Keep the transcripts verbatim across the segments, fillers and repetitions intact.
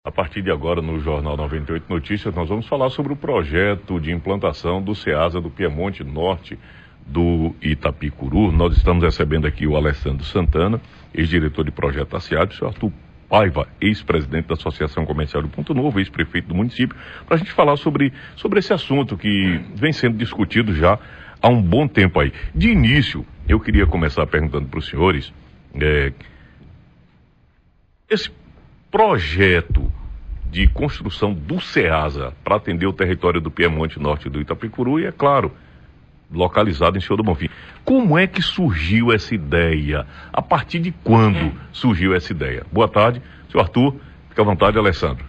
A partir de agora, no Jornal noventa e oito Notícias, nós vamos falar sobre o projeto de implantação do SEASA do Piemonte Norte do Itapicuru. Nós estamos recebendo aqui o Alessandro Santana, ex-diretor de projeto da SEASA, o senhor Arthur Paiva, ex-presidente da Associação Comercial de Ponto Novo, ex-prefeito do município, para a gente falar sobre, sobre esse assunto que vem sendo discutido já há um bom tempo aí. De início, eu queria começar perguntando para os senhores, é, esse projeto de construção do SEASA para atender o território do Piemonte Norte do Itapicuru e, é claro, localizado em Senhor do Bonfim. Como é que surgiu essa ideia? A partir de quando surgiu essa ideia? Boa tarde, senhor Arthur. Fique à vontade, Alessandro.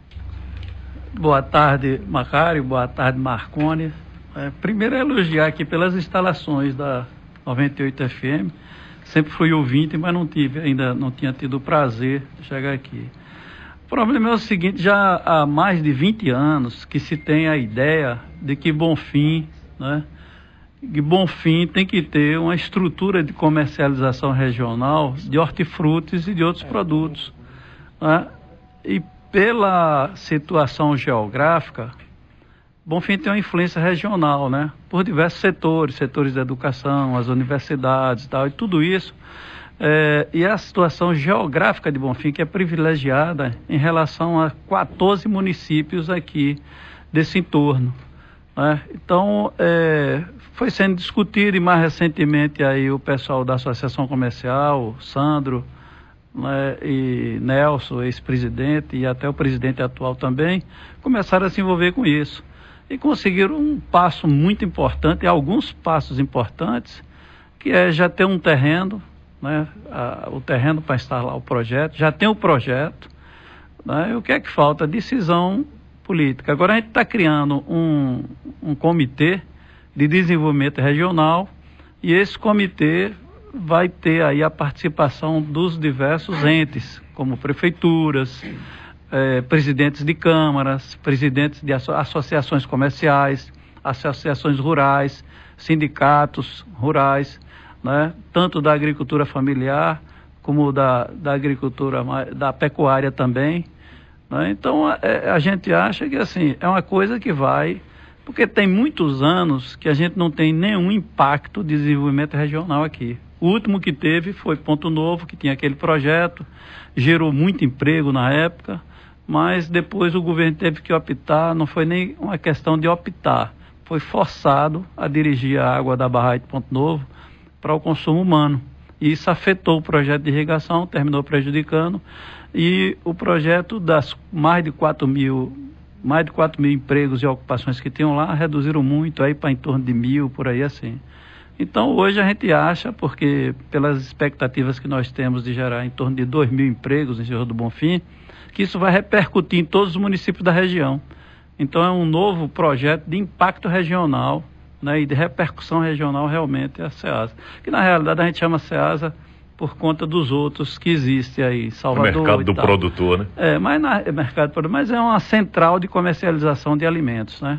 Boa tarde, Macário. Boa tarde, Marconi. É, primeiro é elogiar aqui pelas instalações da noventa e oito F M. Sempre fui ouvinte, mas não tive, ainda não tinha tido o prazer de chegar aqui. O problema é o seguinte, já há mais de vinte anos que se tem a ideia de que Bonfim, né, que Bonfim tem que ter uma estrutura de comercialização regional de hortifrutis e de outros produtos, né? E pela situação geográfica, Bonfim tem uma influência regional, né? Por diversos setores, setores da educação, as universidades e tal, e tudo isso. É, e a situação geográfica de Bonfim, que é privilegiada em relação a quatorze municípios aqui desse entorno, né? Então, é, foi sendo discutido, e mais recentemente aí o pessoal da Associação Comercial, Sandro, né, e Nelson, ex-presidente, e até o presidente atual também, começaram a se envolver com isso. E conseguiram um passo muito importante, e alguns passos importantes, que é já ter um terreno, né, a, o terreno para instalar o projeto, já tem o projeto, né, e o que é que falta? Decisão política. Agora a gente está criando um, um comitê de desenvolvimento regional, e esse comitê vai ter aí a participação dos diversos entes, como prefeituras, Eh, presidentes de câmaras, presidentes de asso- associações comerciais, associações rurais, sindicatos rurais, né? Tanto da agricultura familiar como da, da agricultura, da pecuária também, né? Então a, a gente acha que assim, é uma coisa que vai, porque tem muitos anos que a gente não tem nenhum impacto de desenvolvimento regional aqui. O último que teve foi Ponto Novo, que tinha aquele projeto, gerou muito emprego na época, mas depois o governo teve que optar, não foi nem uma questão de optar, foi forçado a dirigir a água da barragem de Ponto Novo para o consumo humano. E isso afetou o projeto de irrigação, terminou prejudicando, e o projeto das mais de quatro mil, mais de quatro mil empregos e ocupações que tinham lá, reduziram muito aí para em torno de mil, por aí assim. Então hoje a gente acha, porque pelas expectativas que nós temos de gerar em torno de dois mil empregos em Senhor do Bonfim, que isso vai repercutir em todos os municípios da região. Então é um novo projeto de impacto regional, né, e de repercussão regional realmente é a SEASA. Que na realidade a gente chama SEASA por conta dos outros que existem aí, Salvador. O mercado do tal. produtor, né? É, mas, na, é mercado do produtor, mas é uma central de comercialização de alimentos, né?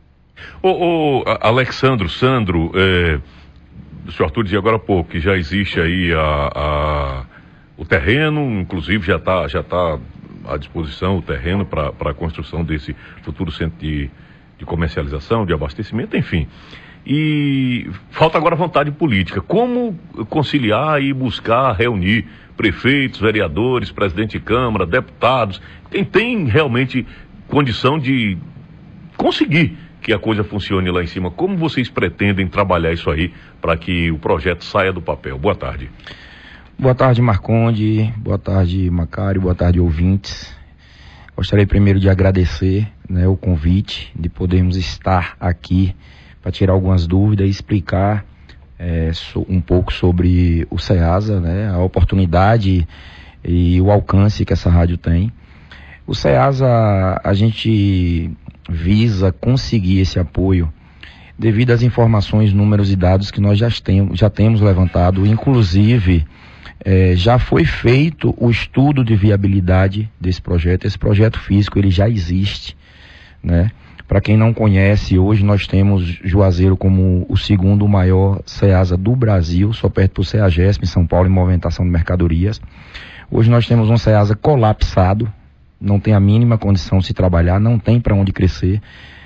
Ô, ô Alexandro, Sandro, é, o senhor Arthur dizia agora há pouco que já existe aí a, a, o terreno, inclusive já está já tá à disposição o terreno para a construção desse futuro centro de, de comercialização, de abastecimento, enfim. E falta agora vontade política. Como conciliar e buscar reunir prefeitos, vereadores, presidente de Câmara, deputados, quem tem realmente condição de conseguir que a coisa funcione lá em cima? Como vocês pretendem trabalhar isso aí para que o projeto saia do papel? Boa tarde. Boa tarde, Marconde. Boa tarde, Macário. Boa tarde, ouvintes. Gostaria primeiro de agradecer, né, o convite, de podermos estar aqui para tirar algumas dúvidas e explicar é, so, um pouco sobre o SEASA, né, a oportunidade e o alcance que essa rádio tem. O SEASA, a gente visa conseguir esse apoio devido às informações, números e dados que nós já, tem, já temos levantado, inclusive é, já foi feito o estudo de viabilidade desse projeto. Esse projeto físico ele já existe, né? Para quem não conhece, hoje nós temos Juazeiro como o segundo maior SEASA do Brasil, só perto do CEAGESP, em São Paulo, em movimentação de mercadorias. Hoje nós temos um SEASA colapsado, não tem a mínima condição de se trabalhar, não tem para onde crescer.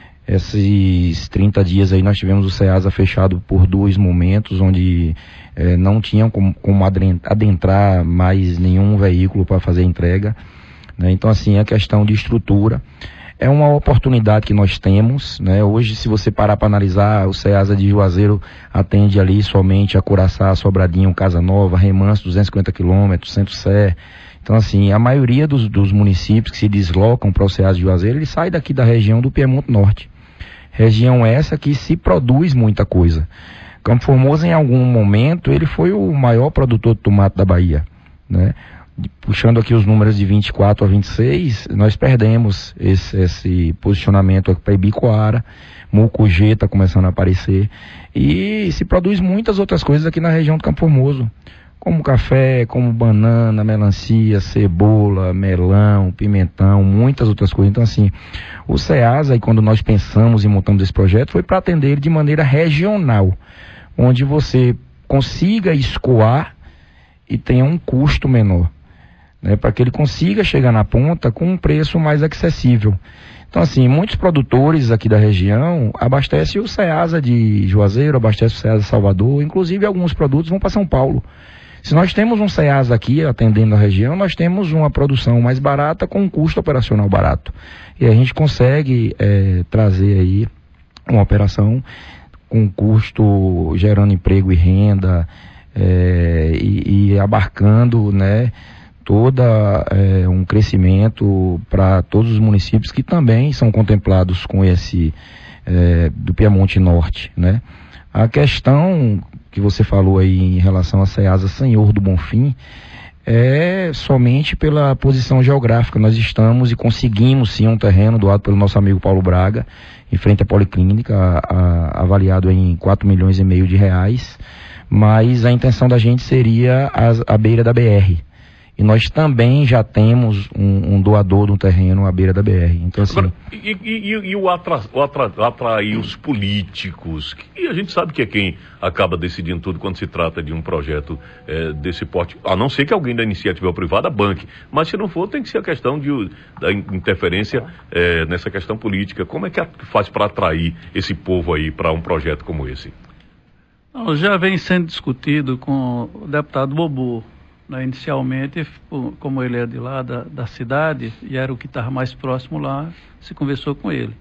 Esses trinta dias aí nós tivemos o Ceasa fechado por dois momentos, onde eh, não tinham como, como adentrar mais nenhum veículo para fazer entrega, né? Então, assim, a questão de estrutura é uma oportunidade que nós temos, né? Hoje, se você parar para analisar, o Ceasa de Juazeiro atende ali somente a Curaçá, Sobradinho, Casa Nova, Remanso, duzentos e cinquenta quilômetros, Centro-Sé. Então, assim, a maioria dos, dos municípios que se deslocam para o Ceasa de Juazeiro, ele sai daqui da região do Piemonte Norte. Região essa que se produz muita coisa. Campo Formoso, em algum momento, ele foi o maior produtor de tomate da Bahia, né? Puxando aqui os números de vinte e quatro a vinte e seis, nós perdemos esse, esse posicionamento para Ibicoara, Mucugê está começando a aparecer, e se produz muitas outras coisas aqui na região do Campo Formoso, como café, como banana, melancia, cebola, melão, pimentão, muitas outras coisas. Então, assim, o Ceasa, e quando nós pensamos e montamos esse projeto, foi para atender ele de maneira regional, onde você consiga escoar e tenha um custo menor, né, para que ele consiga chegar na ponta com um preço mais acessível. Então, assim, muitos produtores aqui da região abastecem o Ceasa de Juazeiro, abastecem o Ceasa de Salvador, inclusive alguns produtos vão para São Paulo. Se nós temos um Ceasa aqui atendendo a região, nós temos uma produção mais barata com um custo operacional barato. E a gente consegue é, trazer aí uma operação com custo gerando emprego e renda é, e, e abarcando, né, toda é, um crescimento para todos os municípios que também são contemplados com esse é, do Piemonte Norte, né? A questão que você falou aí em relação a Ceasa Senhor do Bonfim é somente pela posição geográfica. Nós estamos e conseguimos sim um terreno doado pelo nosso amigo Paulo Braga, em frente à Policlínica, a, a, avaliado em quatro milhões e meio de reais, mas a intenção da gente seria a, a beira da B R. E nós também já temos um, um doador de um terreno à beira da B R. Então, assim... Agora, e, e, e o, atra, o atra, atrair os políticos, que a gente sabe que é quem acaba decidindo tudo quando se trata de um projeto é, desse porte, a não ser que alguém da iniciativa privada banque, mas se não for, tem que ser a questão de, da interferência é, nessa questão política. Como é que faz para atrair esse povo aí para um projeto como esse? Não, já vem sendo discutido com o deputado Bobo. Inicialmente, como ele é de lá da, da cidade e era o que estava mais próximo lá, se conversou com ele.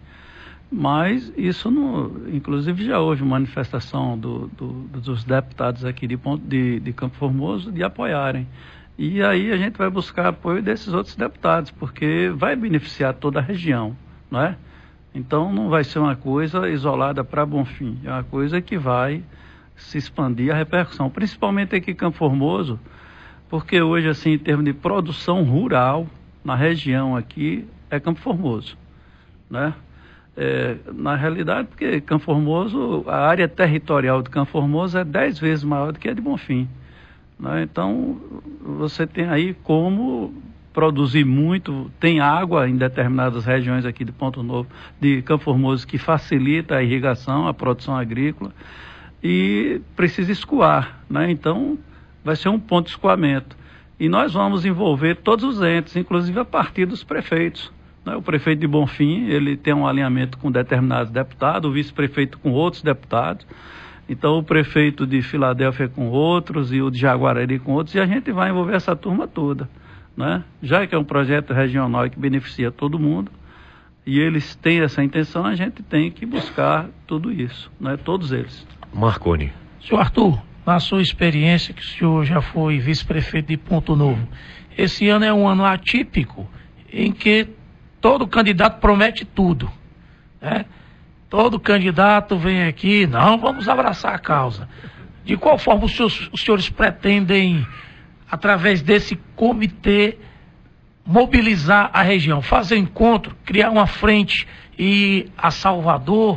Mas isso não, inclusive já houve manifestação do, do, dos deputados aqui de, de, de Campo Formoso de apoiarem. E aí a gente vai buscar apoio desses outros deputados, porque vai beneficiar toda a região, não é? Então não vai ser uma coisa isolada para Bonfim, é uma coisa que vai se expandir a repercussão, principalmente aqui em Campo Formoso, porque hoje, assim, em termos de produção rural, na região aqui, é Campo Formoso, né? É, na realidade, porque Campo Formoso, a área territorial de Campo Formoso é dez vezes maior do que a de Bonfim, né? Então, você tem aí como produzir muito, tem água em determinadas regiões aqui de Ponto Novo, de Campo Formoso, que facilita a irrigação, a produção agrícola, e precisa escoar, né? Então, vai ser um ponto de escoamento. E nós vamos envolver todos os entes, inclusive a partir dos prefeitos, né? O prefeito de Bonfim, ele tem um alinhamento com determinados deputados, o vice-prefeito com outros deputados, então o prefeito de Filadélfia com outros, e o de Jaguarari com outros, e a gente vai envolver essa turma toda, né? Já que é um projeto regional que beneficia todo mundo, e eles têm essa intenção, a gente tem que buscar tudo isso, né? Todos eles. Marconi. Senhor Arthur, na sua experiência, que o senhor já foi vice-prefeito de Ponto Novo, esse ano é um ano atípico em que todo candidato promete tudo, né? Todo candidato vem aqui, não, vamos abraçar a causa. De qual forma os senhores, os senhores pretendem, através desse comitê, mobilizar a região, fazer encontro, criar uma frente e a Salvador,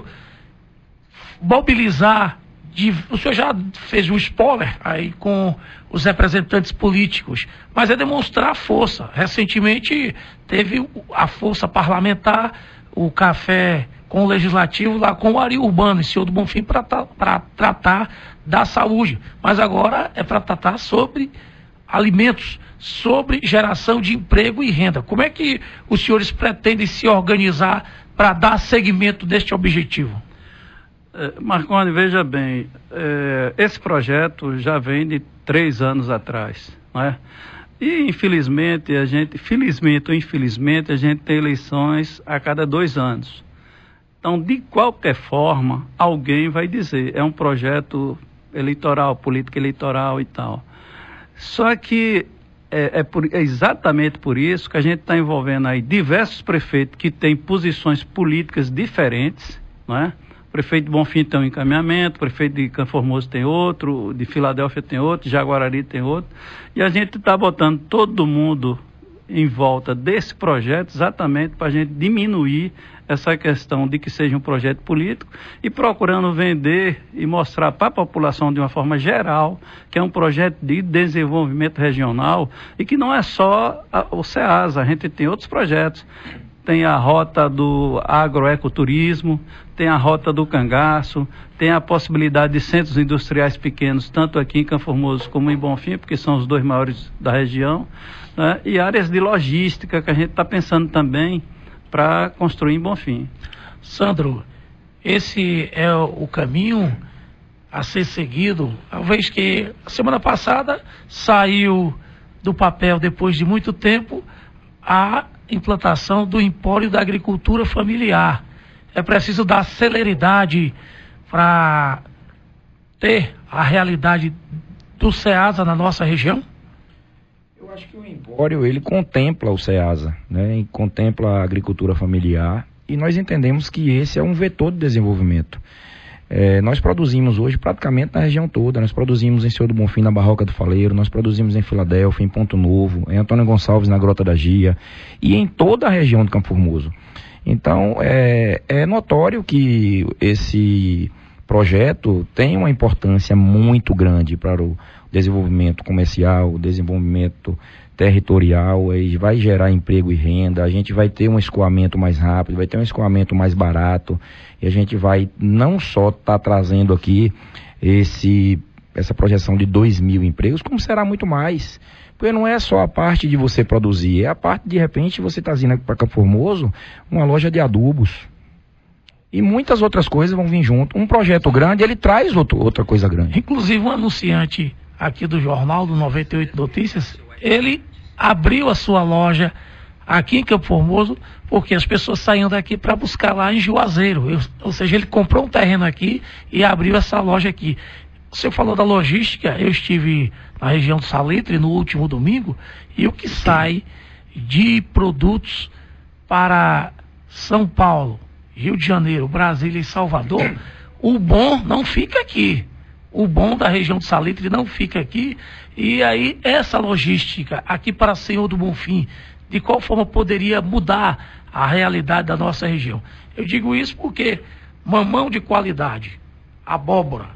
mobilizar? De, o senhor já fez um spoiler aí com os representantes políticos, mas é demonstrar a força. Recentemente teve a força parlamentar, o café com o legislativo lá com o Ari Urbano, em Senhor do Bonfim, para tratar da saúde, mas agora é para tratar sobre alimentos, sobre geração de emprego e renda. Como é que os senhores pretendem se organizar para dar seguimento deste objetivo? É, Marconi, veja bem, é, esse projeto já vem de três anos atrás, não é? E infelizmente a gente, felizmente ou infelizmente, a gente tem eleições a cada dois anos. Então, de qualquer forma, alguém vai dizer, é um projeto eleitoral, política eleitoral e tal. Só que é, é, por, é exatamente por isso que a gente está envolvendo aí diversos prefeitos que têm posições políticas diferentes, não é? O prefeito de Bonfim tem um encaminhamento, o prefeito de Campo Formoso tem outro, de Filadélfia tem outro, de Jaguarari tem outro, e a gente está botando todo mundo em volta desse projeto exatamente para a gente diminuir essa questão de que seja um projeto político e procurando vender e mostrar para a população de uma forma geral que é um projeto de desenvolvimento regional e que não é só a, o SEASA, a gente tem outros projetos. Tem a rota do agroecoturismo, tem a rota do cangaço, tem a possibilidade de centros industriais pequenos, tanto aqui em Campo Formoso como em Bonfim, porque são os dois maiores da região, né? E áreas de logística que a gente está pensando também para construir em Bonfim. Sandro, esse é o caminho a ser seguido, uma vez que a semana passada saiu do papel, depois de muito tempo, a implantação do empório da agricultura familiar. É preciso dar celeridade para ter a realidade do SEASA na nossa região? Eu acho que o empório, ele contempla o SEASA, né? E contempla a agricultura familiar, e nós entendemos que esse é um vetor de desenvolvimento. É, nós produzimos hoje praticamente na região toda, nós produzimos em Senhor do Bonfim, na Barroca do Faleiro, nós produzimos em Filadélfia, em Ponto Novo, em Antônio Gonçalves, na Grota da Gia, e em toda a região de Campo Formoso. Então, é, é notório que esse projeto tem uma importância muito grande para o desenvolvimento comercial, o desenvolvimento territorial, e vai gerar emprego e renda, a gente vai ter um escoamento mais rápido, vai ter um escoamento mais barato, e a gente vai não só estar tá trazendo aqui esse, essa projeção de dois mil empregos, como será muito mais, porque não é só a parte de você produzir, é a parte de repente você está vindo para Campo Formoso uma loja de adubos, e muitas outras coisas vão vir junto. Um projeto grande, ele traz outro, outra coisa grande. Inclusive um anunciante aqui do jornal, do noventa e oito Notícias, ele abriu a sua loja aqui em Campo Formoso, porque as pessoas saíam daqui para buscar lá em Juazeiro. Eu, ou seja, ele comprou um terreno aqui e abriu essa loja aqui. Você falou da logística, eu estive na região do Salitre no último domingo, e o que sai de produtos para São Paulo, Rio de Janeiro, Brasília e Salvador, o bom não fica aqui. O bom da região do Salitre não fica aqui, e aí essa logística aqui para Senhor do Bonfim, de qual forma poderia mudar a realidade da nossa região? Eu digo isso porque mamão de qualidade, abóbora,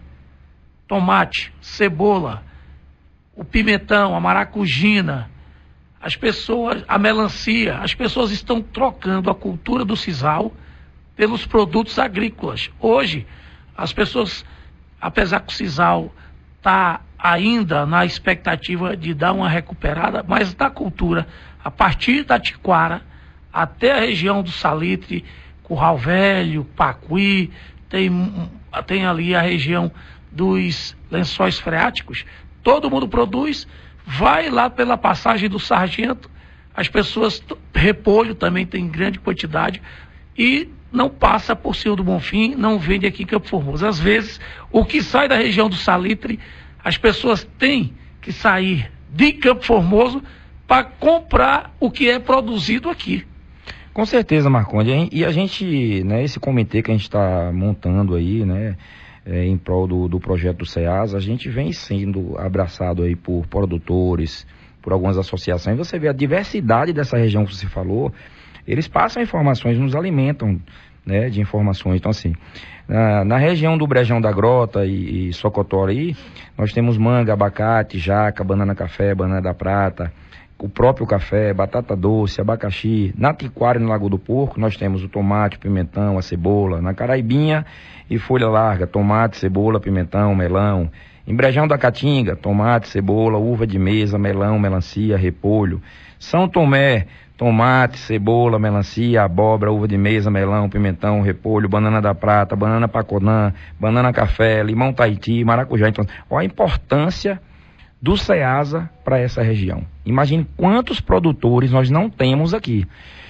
tomate, cebola, o pimentão, a maracujina, as pessoas, a melancia, as pessoas estão trocando a cultura do sisal pelos produtos agrícolas. Hoje, as pessoas, apesar que o sisal está ainda na expectativa de dar uma recuperada, mas da cultura, a partir da Tiquara até a região do Salitre, Curral Velho, Pacuí, tem, tem ali a região dos Lençóis Freáticos, todo mundo produz, vai lá pela passagem do Sargento, as pessoas, repolho também tem grande quantidade, e não passa por Senhor do Bonfim, não vende aqui em Campo Formoso. Às vezes, o que sai da região do Salitre, as pessoas têm que sair de Campo Formoso para comprar o que é produzido aqui. Com certeza, Marconde. E a gente, né, esse comitê que a gente está montando aí, né, é, em prol do, do projeto do SEASA, a gente vem sendo abraçado aí por produtores, por algumas associações. Você vê a diversidade dessa região que você falou. Eles passam informações, nos alimentam, né, de informações. Então, assim, na, na região do Brejão da Grota e, e Socotora aí, nós temos manga, abacate, jaca, banana café, banana da prata, o próprio café, batata doce, abacaxi. Na Tiquara e no Lago do Porco, nós temos o tomate, o pimentão, a cebola. Na Caraibinha e folha larga, tomate, cebola, pimentão, melão. Em Brejão da Caatinga, tomate, cebola, uva de mesa, melão, melancia, repolho. São Tomé, tomate, cebola, melancia, abóbora, uva de mesa, melão, pimentão, repolho, banana da prata, banana pacodã, banana café, limão Tahiti, maracujá. Então, olha a importância do Ceasa para essa região. Imagine quantos produtores nós não temos aqui.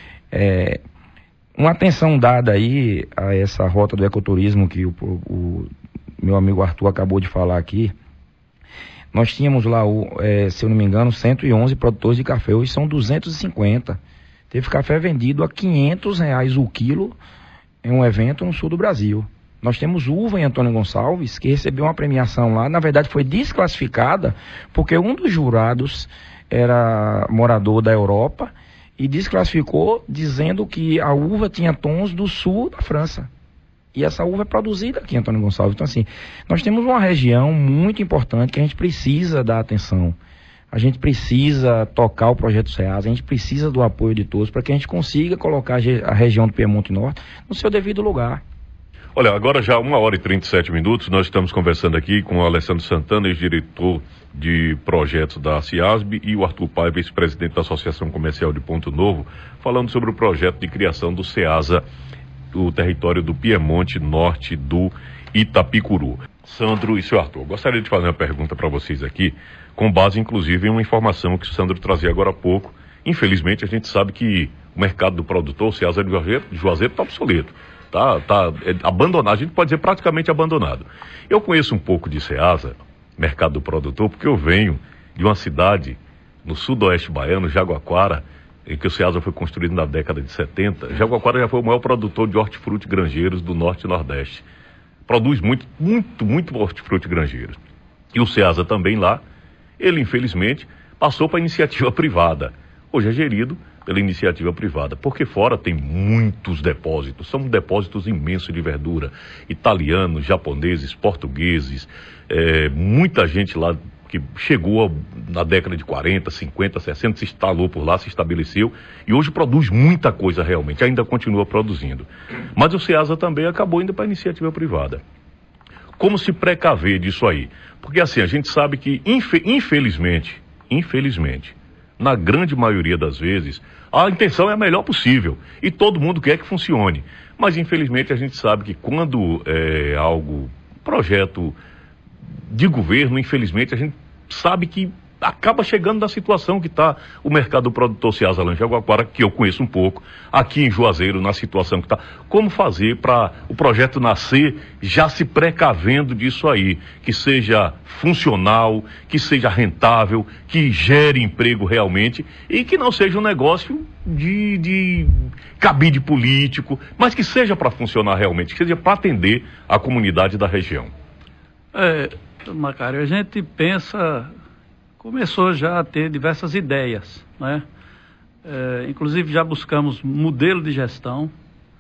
É, uma atenção dada aí a essa rota do ecoturismo que o, o meu amigo Arthur acabou de falar aqui. Nós tínhamos lá, o, é, se eu não me engano, cento e onze produtores de café, hoje são duzentos e cinquenta. Teve café vendido a quinhentos reais o quilo em um evento no sul do Brasil. Nós temos uva em Antônio Gonçalves, que recebeu uma premiação lá, na verdade foi desclassificada, porque um dos jurados era morador da Europa e desclassificou dizendo que a uva tinha tons do sul da França. E essa uva é produzida aqui em Antônio Gonçalves. Então, assim, nós temos uma região muito importante que a gente precisa dar atenção. A gente precisa tocar o projeto Ceasa, a gente precisa do apoio de todos para que a gente consiga colocar a região do Piemonte Norte no seu devido lugar. Olha, agora já uma hora e trinta e sete minutos, nós estamos conversando aqui com o Alessandro Santana, ex-diretor de projetos da CIASB, e o Arthur Paiva, ex-presidente da Associação Comercial de Ponto Novo, falando sobre o projeto de criação do Ceasa, o território do Piemonte Norte do Itapicuru. Sandro e seu Arthur, gostaria de fazer uma pergunta para vocês aqui, com base inclusive em uma informação que o Sandro trazia agora há pouco. Infelizmente a gente sabe que o mercado do produtor, o Ceasa de Juazeiro, está obsoleto. Tá, tá é, abandonado, a gente pode dizer praticamente abandonado. Eu conheço um pouco de Ceasa, mercado do produtor, porque eu venho de uma cidade no sudoeste baiano, Jaguaquara, em que o Ceasa foi construído na década de setenta. Jaguaquara já foi o maior produtor de hortifruti granjeiros do norte e nordeste. Produz muito, muito, muito hortifruti granjeiros. E o Ceasa também lá, ele infelizmente passou para a iniciativa privada. Hoje é gerido pela iniciativa privada, porque fora tem muitos depósitos, são depósitos imensos de verdura, italianos, japoneses, portugueses, é, muita gente lá que chegou na década de quarenta, cinquenta, sessenta, se instalou por lá, se estabeleceu, e hoje produz muita coisa realmente, ainda continua produzindo. Mas o Ceasa também acabou indo para a iniciativa privada. Como se precaver disso aí? Porque assim, a gente sabe que, infelizmente, infelizmente, na grande maioria das vezes, a intenção é a melhor possível e todo mundo quer que funcione. Mas, infelizmente, a gente sabe que quando é algo, projeto de governo, infelizmente, a gente sabe que acaba chegando na situação que está o mercado do produtor Ceasa lá em Jaguaquara, que eu conheço um pouco, aqui em Juazeiro, na situação que está. Como fazer para o projeto nascer já se precavendo disso aí, que seja funcional, que seja rentável, que gere emprego realmente e que não seja um negócio de, de cabide político, mas que seja para funcionar realmente, que seja para atender a comunidade da região. É, Macário, a gente pensa... Começou já a ter diversas ideias, né? É, inclusive já buscamos modelo de gestão,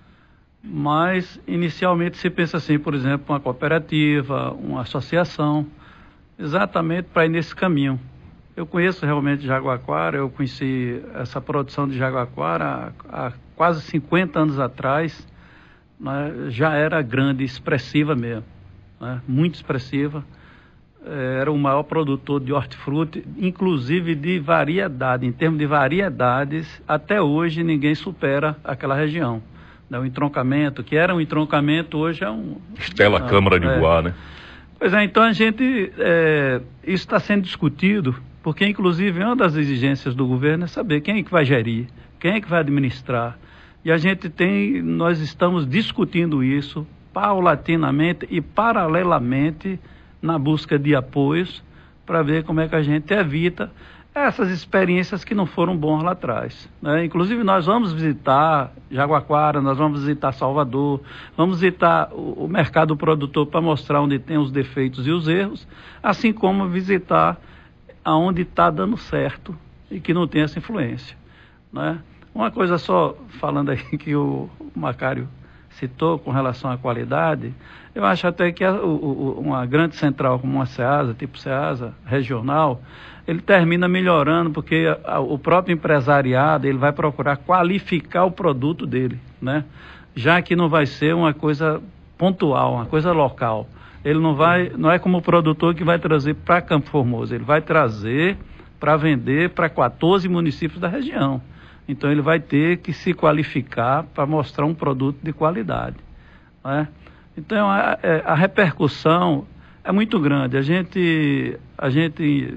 mas inicialmente se pensa assim, por exemplo, uma cooperativa, uma associação, exatamente para ir nesse caminho. Eu conheço realmente Jaguaquara, eu conheci essa produção de Jaguaquara há, há quase cinquenta anos atrás, né? Já era grande, expressiva mesmo, né? Muito expressiva. Era o maior produtor de hortifruti, inclusive de variedade. Em termos de variedades, até hoje ninguém supera aquela região. O entroncamento, que era um entroncamento, hoje é um... Estela ah, Câmara de é. Boa, né? Pois é, então a gente... É, isso está sendo discutido, porque inclusive uma das exigências do governo é saber quem é que vai gerir, quem é que vai administrar. E a gente tem... Nós estamos discutindo isso paulatinamente e paralelamente... na busca de apoios, para ver como é que a gente evita essas experiências que não foram boas lá atrás, né? Inclusive nós vamos visitar Jaguaquara, nós vamos visitar Salvador, vamos visitar o, o mercado produtor para mostrar onde tem os defeitos e os erros, assim como visitar aonde está dando certo e que não tem essa influência, né? Uma coisa só, falando aí que o Macário citou com relação à qualidade, eu acho até que a, o, uma grande central como uma Ceasa, tipo Ceasa, regional, ele termina melhorando, porque a, o próprio empresariado, ele vai procurar qualificar o produto dele, né? Já que não vai ser uma coisa pontual, uma coisa local. Ele não vai, não é como o produtor que vai trazer para Campo Formoso, ele vai trazer para vender para quatorze municípios da região. Então ele vai ter que se qualificar para mostrar um produto de qualidade, né? Então a, a repercussão é muito grande. A gente, a gente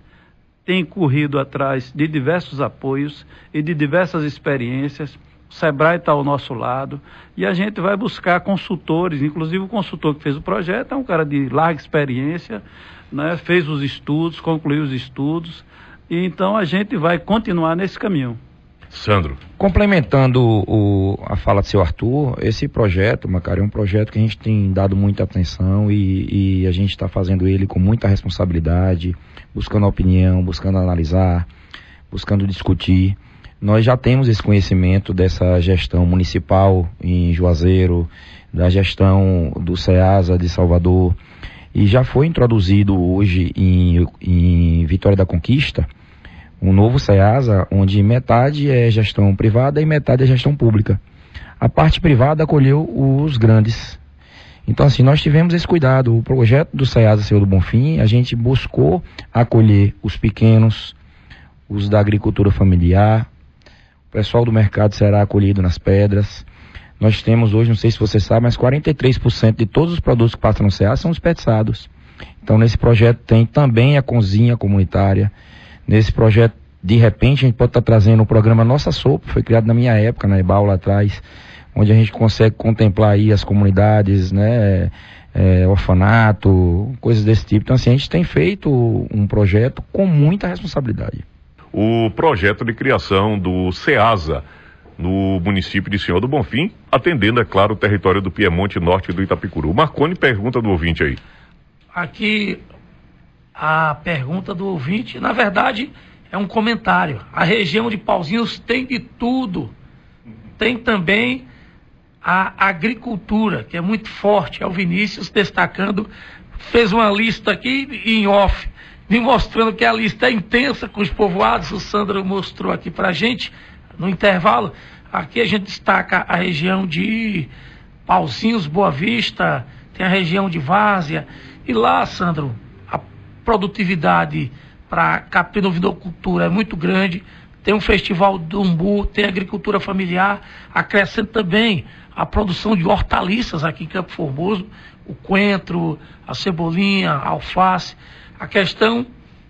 tem corrido atrás de diversos apoios e de diversas experiências. O Sebrae está ao nosso lado e a gente vai buscar consultores, inclusive o consultor que fez o projeto é um cara de larga experiência, né? Fez os estudos, concluiu os estudos, e então a gente vai continuar nesse caminho. Sandro. Complementando o, a fala do seu Arthur, esse projeto, Macário, é um projeto que a gente tem dado muita atenção e, e a gente está fazendo ele com muita responsabilidade, buscando opinião, buscando analisar, buscando discutir. Nós já temos esse conhecimento dessa gestão municipal em Juazeiro, da gestão do Ceasa de Salvador, e já foi introduzido hoje em, em Vitória da Conquista um novo Ceasa, onde metade é gestão privada e metade é gestão pública. A parte privada acolheu os grandes. Então, assim, nós tivemos esse cuidado. O projeto do Ceasa Senhor do Bonfim, a gente buscou acolher os pequenos, os da agricultura familiar, o pessoal do mercado será acolhido nas pedras. Nós temos hoje, não sei se você sabe, mas quarenta e três por cento de todos os produtos que passam no Ceasa são desperdiçados. Então, nesse projeto tem também a cozinha comunitária. Nesse projeto, de repente, a gente pode estar trazendo o programa Nossa Sopa, foi criado na minha época, na EBAL lá atrás, onde a gente consegue contemplar aí as comunidades, né, é, orfanato, coisas desse tipo. Então, assim, a gente tem feito um projeto com muita responsabilidade. O projeto de criação do Ceasa no município de Senhor do Bonfim, atendendo, é claro, o território do Piemonte Norte do Itapicuru. O Marconi pergunta do ouvinte aí. Aqui, a pergunta do ouvinte, na verdade, é um comentário. A região de Pauzinhos tem de tudo. Tem também a agricultura, que é muito forte. É o Vinícius destacando, fez uma lista aqui em off, me mostrando que a lista é intensa com os povoados. O Sandro mostrou aqui pra gente, no intervalo. Aqui a gente destaca a região de Pauzinhos, Boa Vista, tem a região de Várzea. E lá, Sandro, a produtividade para caprinovicultura é muito grande. Tem um festival do umbu, tem agricultura familiar, acrescenta também a produção de hortaliças aqui em Campo Formoso, o coentro, a cebolinha, a alface, a questão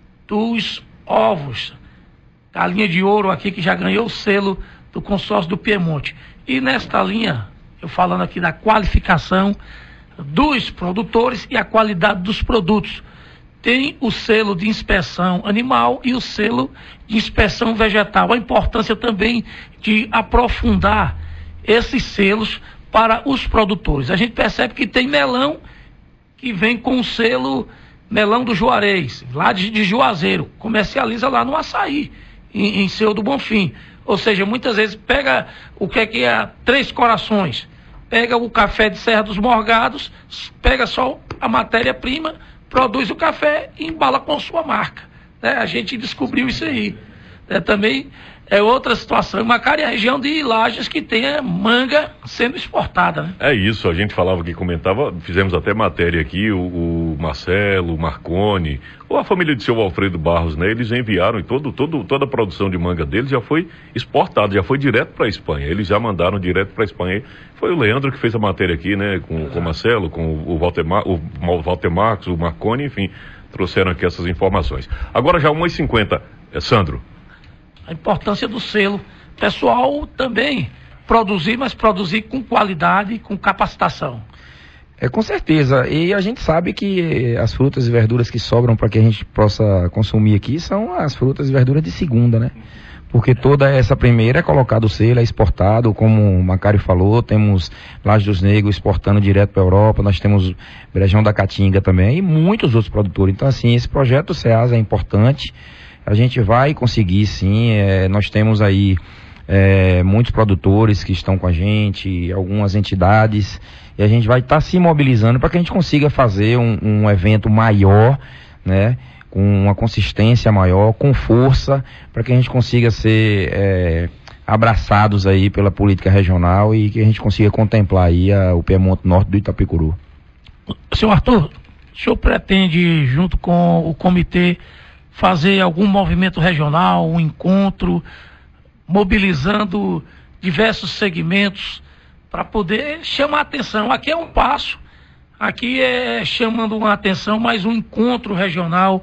dos ovos, galinha de ouro aqui que já ganhou o selo do consórcio do Piemonte. E nesta linha, eu falando aqui da qualificação dos produtores e a qualidade dos produtos. Tem o selo de inspeção animal e o selo de inspeção vegetal. A importância também de aprofundar esses selos para os produtores. A gente percebe que tem melão que vem com o selo melão do Juarez, lá de, de Juazeiro, comercializa lá no Açaí, em, em Senhor do Bonfim. Ou seja, muitas vezes pega o que é que é Três Corações, pega o café de Serra dos Morgados, pega só a matéria-prima, produz o café e embala com sua marca, né? A gente descobriu isso aí, né? Também é outra situação. Macário é a região de Lajes que tem a manga sendo exportada, né? É isso, a gente falava que comentava, fizemos até matéria aqui, o, o Marcelo, o Marconi, ou a família de seu Alfredo Barros, né? Eles enviaram e todo, todo, toda a produção de manga deles já foi exportada, já foi direto para a Espanha. Eles já mandaram direto para a Espanha. Foi o Leandro que fez a matéria aqui, né? Com, com o Marcelo, com o Walter, o Walter Marcos, o Marconi, enfim, trouxeram aqui essas informações. Agora já uma e cinquenta, é, Sandro. A importância do selo. Pessoal também produzir, mas produzir com qualidade e com capacitação. É, com certeza. E a gente sabe que as frutas e verduras que sobram para que a gente possa consumir aqui são as frutas e verduras de segunda, né? Porque toda essa primeira é colocada o selo, é exportado, como o Macário falou, temos Laje dos Negros exportando direto para a Europa, nós temos Brejão da Caatinga também e muitos outros produtores. Então, assim, esse projeto do Ceasa é importante. A gente vai conseguir, sim, é, nós temos aí é, muitos produtores que estão com a gente, algumas entidades, e a gente vai estar tá se mobilizando para que a gente consiga fazer um, um evento maior, né, com uma consistência maior, com força, para que a gente consiga ser é, abraçados aí pela política regional e que a gente consiga contemplar aí a, o Piemonte Norte do Itapicuru. Senhor Arthur, o senhor pretende, junto com o comitê, fazer algum movimento regional, um encontro, mobilizando diversos segmentos para poder chamar a atenção? Aqui é um passo, aqui é chamando uma atenção, mas um encontro regional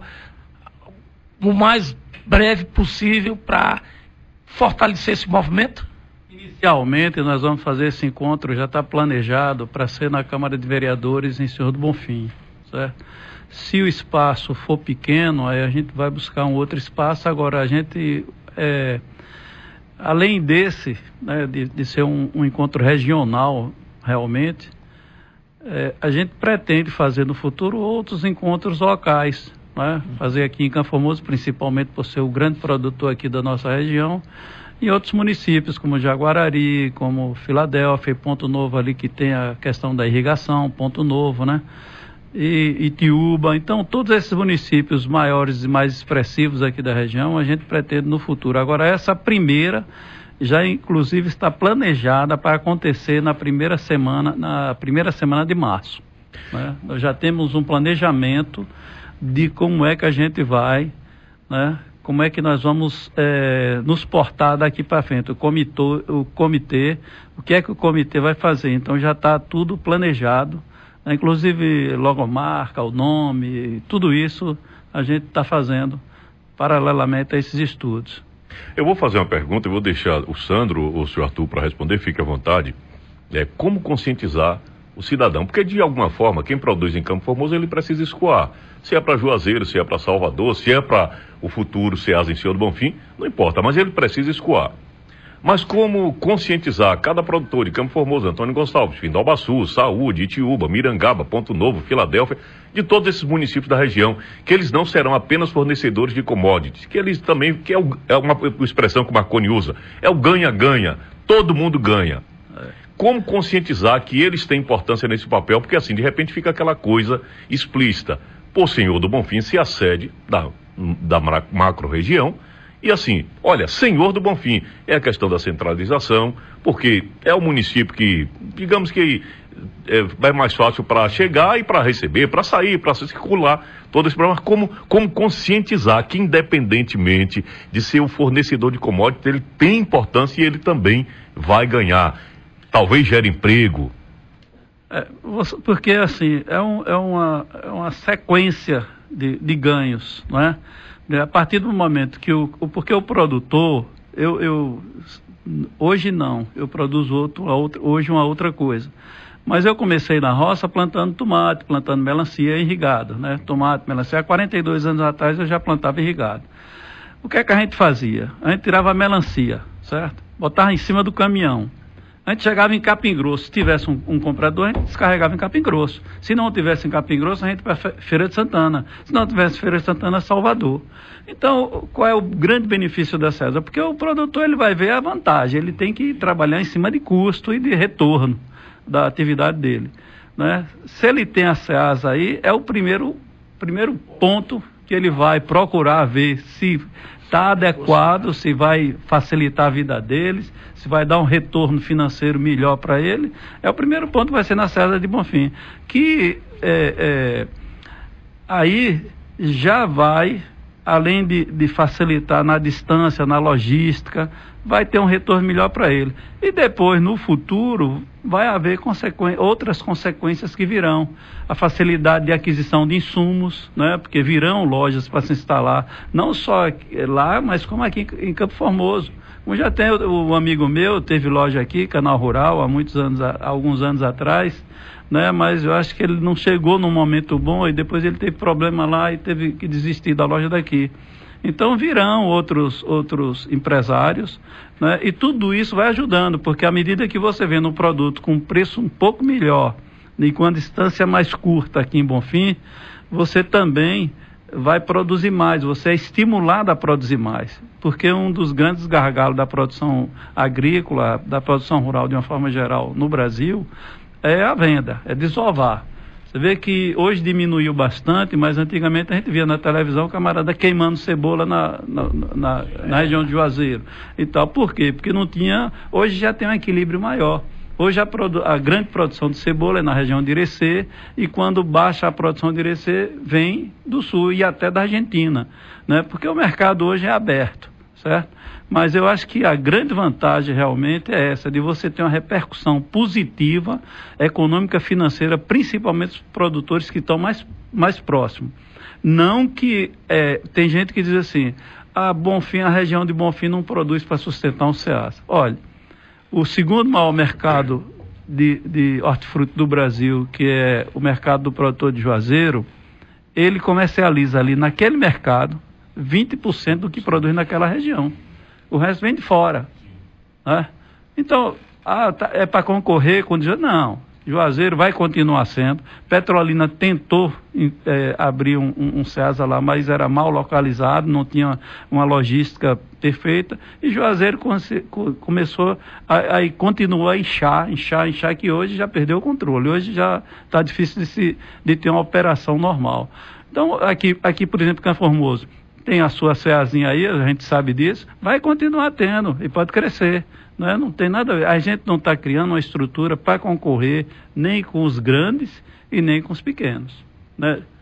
o mais breve possível para fortalecer esse movimento? Inicialmente nós vamos fazer esse encontro, já está planejado para ser na Câmara de Vereadores em Senhor do Bonfim, certo? Se o espaço for pequeno, aí a gente vai buscar um outro espaço. Agora, a gente, é, além desse, né, de, de ser um, um encontro regional, realmente, é, a gente pretende fazer no futuro outros encontros locais, né? Fazer aqui em Campo Formoso, principalmente por ser o grande produtor aqui da nossa região, e outros municípios, como Jaguarari, como Filadélfia, e Ponto Novo ali, que tem a questão da irrigação, Ponto Novo, né? E Itiúba. Então, todos esses municípios maiores e mais expressivos aqui da região, a gente pretende no futuro. Agora, essa primeira já inclusive está planejada para acontecer na primeira semana, na primeira semana de março, né? Nós já temos um planejamento de como é que a gente vai, né? Como é que nós vamos é, nos portar daqui para frente, o comitê, o comitê, o que é que o comitê vai fazer. Então, já está tudo planejado, inclusive logomarca, o nome, tudo isso a gente está fazendo paralelamente a esses estudos. Eu vou fazer uma pergunta e vou deixar o Sandro ou o senhor Arthur para responder, fique à vontade. É, como conscientizar o cidadão? Porque de alguma forma, quem produz em Campo Formoso, ele precisa escoar. Se é para Juazeiro, se é para Salvador, se é para o futuro Ceasa em Senhor do Bonfim, não importa, mas ele precisa escoar. Mas como conscientizar cada produtor de Campo Formoso, Antônio Gonçalves, Findalbaçu, Saúde, Itiúba, Mirangaba, Ponto Novo, Filadélfia, de todos esses municípios da região, que eles não serão apenas fornecedores de commodities, que eles também, que é, o, é uma expressão que o Marconi usa, é o ganha-ganha, todo mundo ganha. Como conscientizar que eles têm importância nesse papel, porque assim, de repente fica aquela coisa explícita. Pô, Senhor do Bonfim se a sede da, da macro-região. E assim, olha, Senhor do Bonfim, é a questão da centralização, porque é o município que, digamos que é, é mais fácil para chegar e para receber, para sair, para circular, todo esse problema. Como, como conscientizar que, independentemente de ser o fornecedor de commodities, ele tem importância e ele também vai ganhar. Talvez gere emprego. É, porque assim, é, um, é, uma, é uma sequência de, de ganhos, não é? A partir do momento que o, o porque o produtor, eu, eu hoje não, eu produzo outro, outra, hoje uma outra coisa. Mas eu comecei na roça plantando tomate, plantando melancia irrigado, né? Tomate, melancia, há quarenta e dois anos atrás eu já plantava irrigado. O que é que a gente fazia? A gente tirava a melancia, certo? Botava em cima do caminhão. A gente chegava em Capim Grosso, se tivesse um, um comprador, a gente descarregava em Capim Grosso. Se não tivesse em Capim Grosso, a gente ia para Feira de Santana. Se não tivesse Feira de Santana, Salvador. Então, qual é o grande benefício da Ceasa? Porque o produtor ele vai ver a vantagem, ele tem que trabalhar em cima de custo e de retorno da atividade dele, né? Se ele tem a Ceasa aí, é o primeiro, primeiro ponto que ele vai procurar ver se está adequado, se vai facilitar a vida deles, se vai dar um retorno financeiro melhor para ele. É o primeiro ponto que vai ser na Ceasa de Bonfim, que é, é, aí já vai, além de, de facilitar na distância, na logística, vai ter um retorno melhor para ele. E depois, no futuro, vai haver consequ... outras consequências que virão. A facilidade de aquisição de insumos, né? Porque virão lojas para se instalar, não só lá, mas como aqui em Campo Formoso. Como já tem o, o amigo meu, teve loja aqui, Canal Rural, há muitos anos, há alguns anos atrás, né? Mas eu acho que ele não chegou num momento bom e depois ele teve problema lá e teve que desistir da loja daqui. Então virão outros, outros empresários, né? E tudo isso vai ajudando, porque à medida que você vende um produto com um preço um pouco melhor e com a distância mais curta aqui em Bonfim, você também vai produzir mais, você é estimulado a produzir mais, porque um dos grandes gargalos da produção agrícola, da produção rural de uma forma geral no Brasil, é a venda, é desovar. Você vê que hoje diminuiu bastante, mas antigamente a gente via na televisão o camarada queimando cebola na, na, na, na região de Juazeiro e tal. Por quê? Porque não tinha, hoje já tem um equilíbrio maior. Hoje a, produ a grande produção de cebola é na região de Irecê, e quando baixa a produção de Irecê, vem do sul e até da Argentina, né? Porque o mercado hoje é aberto, certo? Mas eu acho que a grande vantagem realmente é essa, de você ter uma repercussão positiva, econômica, financeira, principalmente os produtores que estão mais, mais próximos. Não que, é, tem gente que diz assim, a Bonfim, a região de Bonfim não produz para sustentar um Ceasa. Olha, o segundo maior mercado de, de hortifruti do Brasil, que é o mercado do produtor de Juazeiro, ele comercializa ali naquele mercado vinte por cento do que produz naquela região. O resto vem de fora, né? Então, ah, tá, é para concorrer com... Não, Juazeiro vai continuar sendo. Petrolina tentou é, abrir um, um, um Ceasa lá, mas era mal localizado, não tinha uma logística perfeita, e Juazeiro começou a, a, continuou a inchar, inchar, inchar, que hoje já perdeu o controle. Hoje já está difícil de, se, de ter uma operação normal. Então, aqui, aqui por exemplo, Campo Formoso, tem a sua ceazinha aí, a gente sabe disso, vai continuar tendo e pode crescer, né? Não tem nada a ver. A gente não está criando uma estrutura para concorrer nem com os grandes e nem com os pequenos, né?